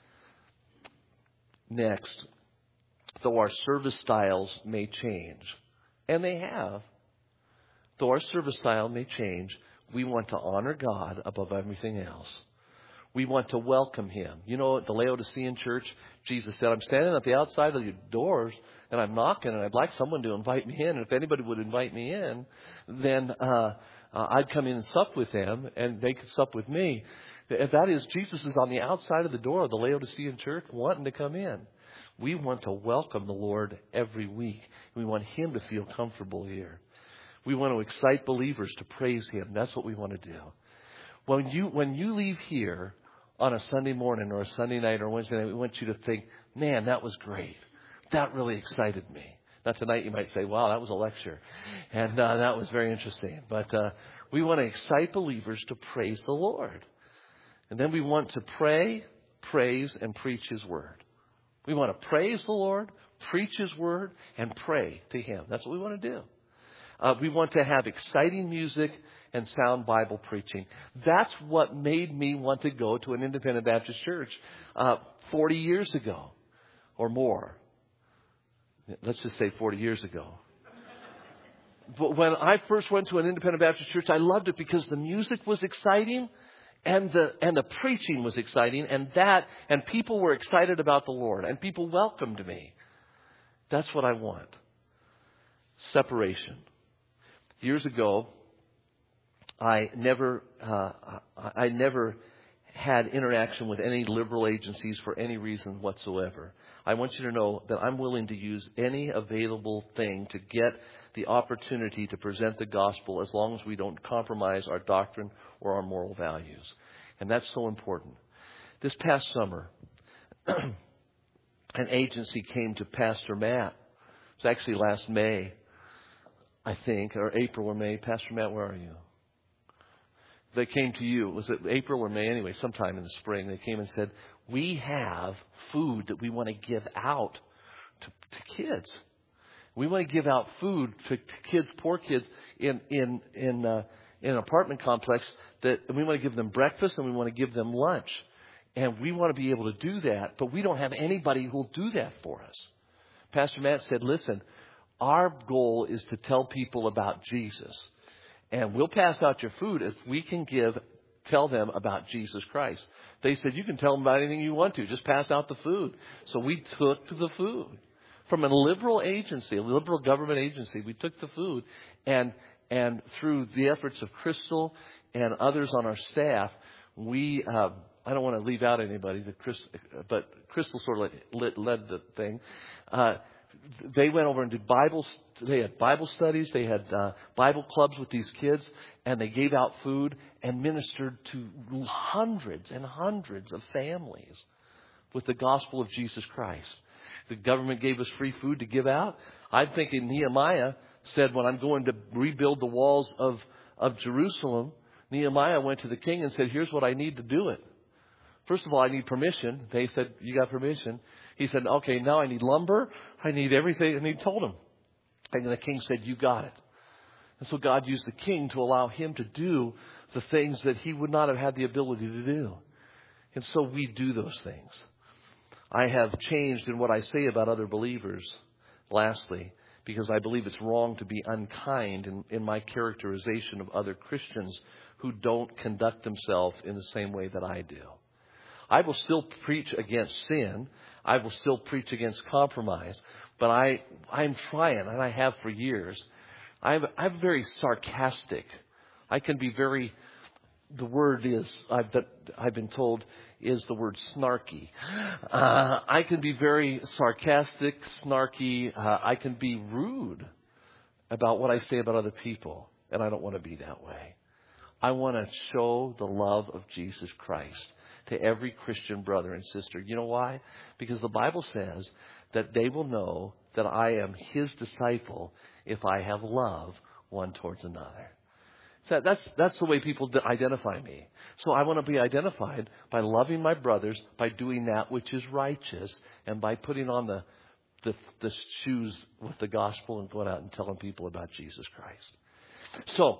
Next, though our service styles may change, and they have, though our service style may change, we want to honor God above everything else. We want to welcome Him. You know, at the Laodicean church, Jesus said, I'm standing at the outside of your doors and I'm knocking and I'd like someone to invite me in. And if anybody would invite me in, then I'd come in and sup with them and they could sup with me. That is, Jesus is on the outside of the door of the Laodicean church wanting to come in. We want to welcome the Lord every week. We want Him to feel comfortable here. We want to excite believers to praise Him. That's what we want to do. When you leave here on a Sunday morning or a Sunday night or a Wednesday night, we want you to think, man, that was great. That really excited me. Now tonight you might say, wow, that was a lecture. And that was very interesting. But we want to excite believers to praise the Lord. And then we want to pray, praise, and preach His Word. We want to praise the Lord, preach His Word, and pray to Him. That's what we want to do. We want to have exciting music and sound Bible preaching. That's what made me want to go to an independent Baptist church 40 years ago or more. Let's just say 40 years ago. But when I first went to an independent Baptist church, I loved it because the music was exciting and the preaching was exciting and people were excited about the Lord and people welcomed me. That's what I want. Separation. Years ago, I never had interaction with any liberal agencies for any reason whatsoever. I want you to know that I'm willing to use any available thing to get the opportunity to present the gospel as long as we don't compromise our doctrine or our moral values. And that's so important. This past summer, an agency came to Pastor Matt. It was actually last May, I think, or April or May. Pastor Matt, where are you? They came to you. Was it April or May? Anyway, sometime in the spring. They came and said, we have food that we want to give out to kids. We want to give out food to kids, poor kids, in an apartment complex. And we want to give them breakfast and we want to give them lunch. And we want to be able to do that, but we don't have anybody who will do that for us. Pastor Matt said, listen, our goal is to tell people about Jesus. And we'll pass out your food if we can tell them about Jesus Christ. They said, you can tell them about anything you want to. Just pass out the food. So we took the food from a liberal agency, a liberal government agency. We took the food and through the efforts of Crystal and others on our staff, we, I don't want to leave out anybody, but Crystal sort of led the thing. They went over and did they had Bible studies, they had Bible clubs with these kids, and they gave out food and ministered to hundreds and hundreds of families with the gospel of Jesus Christ. The government gave us free food to give out. I'm thinking Nehemiah said, when I'm going to rebuild the walls of Jerusalem, Nehemiah went to the king and said, here's what I need to do it. First of all, I need permission. They said, you got permission. He said, okay, now I need lumber. I need everything. And he told him. And the king said, you got it. And so God used the king to allow him to do the things that he would not have had the ability to do. And so we do those things. I have changed in what I say about other believers, lastly, because I believe it's wrong to be unkind in my characterization of other Christians who don't conduct themselves in the same way that I do. I will still preach against sin. I will still preach against compromise. But I'm trying, and I have for years. I'm very sarcastic. I can be very, the word is, I've been told, is the word snarky. I can be very sarcastic, snarky. I can be rude about what I say about other people. And I don't want to be that way. I want to show the love of Jesus Christ to every Christian brother and sister. You know why? Because the Bible says that they will know that I am His disciple if I have love one towards another. So that's the way people identify me. So I want to be identified by loving my brothers, by doing that which is righteous, and by putting on the shoes with the gospel and going out and telling people about Jesus Christ. So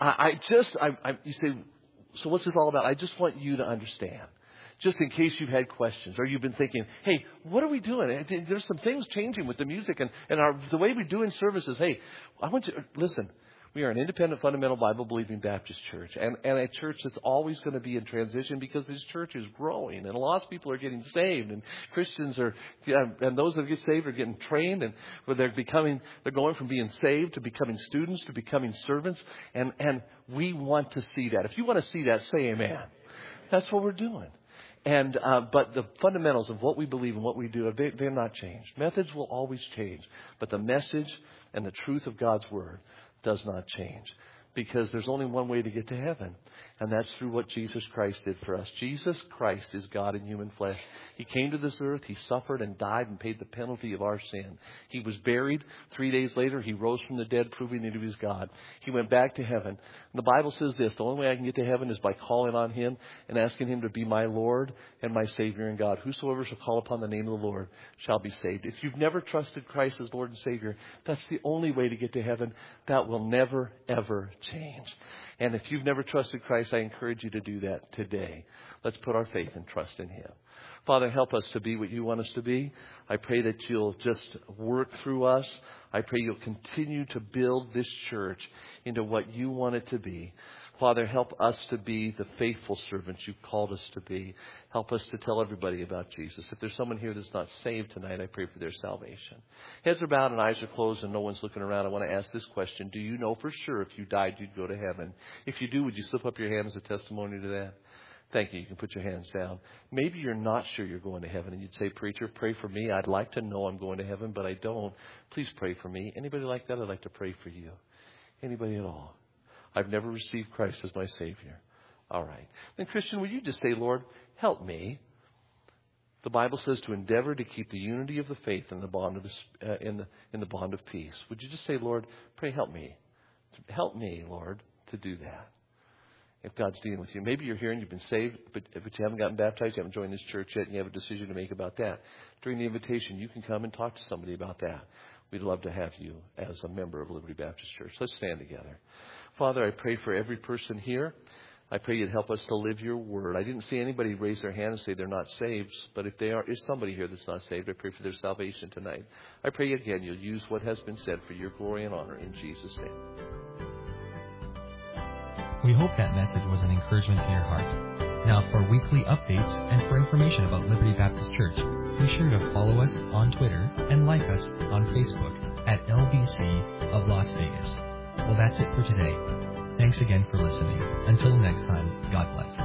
you say, so what's this all about? I just want you to understand, just in case you've had questions or you've been thinking, hey, what are we doing? There's some things changing with the music and the way we're doing services. Hey, I want you to listen. We are an independent, fundamental, Bible-believing Baptist church, and a church that's always going to be in transition because this church is growing, and lost people are getting saved, and Christians and those that get saved are getting trained, and they're going from being saved to becoming students to becoming servants, and we want to see that. If you want to see that, say amen. That's what we're doing. And but the fundamentals of what we believe and what we do, they're not changed. Methods will always change, but the message and the truth of God's Word does not change, because there's only one way to get to heaven, and that's through what Jesus Christ did for us. Jesus Christ is God in human flesh. He came to this earth. He suffered and died and paid the penalty of our sin. He was buried. 3 days later, He rose from the dead, proving that He was God. He went back to heaven. And the Bible says this: the only way I can get to heaven is by calling on Him and asking Him to be my Lord and my Savior and God. Whosoever shall call upon the name of the Lord shall be saved. If you've never trusted Christ as Lord and Savior, that's the only way to get to heaven. That will never, ever change. And if you've never trusted Christ, I encourage you to do that today. Let's put our faith and trust in Him. Father, help us to be what You want us to be. I pray that You'll just work through us. I pray You'll continue to build this church into what You want it to be. Father, help us to be the faithful servants You've called us to be. Help us to tell everybody about Jesus. If there's someone here that's not saved tonight, I pray for their salvation. Heads are bowed and eyes are closed and no one's looking around. I want to ask this question. Do you know for sure if you died, you'd go to heaven? If you do, would you slip up your hand as a testimony to that? Thank you. You can put your hands down. Maybe you're not sure you're going to heaven, and you'd say, preacher, pray for me. I'd like to know I'm going to heaven, but I don't. Please pray for me. Anybody like that? I'd like to pray for you. Anybody at all? I've never received Christ as my Savior. All right. Then, Christian, will you just say, Lord, help me? The Bible says to endeavor to keep the unity of the faith in the bond of in the bond of peace. Would you just say, Lord, pray help me. Help me, Lord, to do that. If God's dealing with you. Maybe you're here and you've been saved, but you haven't gotten baptized, you haven't joined this church yet, and you have a decision to make about that. During the invitation, you can come and talk to somebody about that. We'd love to have you as a member of Liberty Baptist Church. Let's stand together. Father, I pray for every person here. I pray You'd help us to live Your word. I didn't see anybody raise their hand and say they're not saved, but if is somebody here that's not saved, I pray for their salvation tonight. I pray again You'll use what has been said for Your glory and honor in Jesus' name. We hope that message was an encouragement to your heart. Now, for weekly updates and for information about Liberty Baptist Church, be sure to follow us on Twitter and like us on Facebook at LBC of Las Vegas. Well, that's it for today. Thanks again for listening. Until next time, God bless.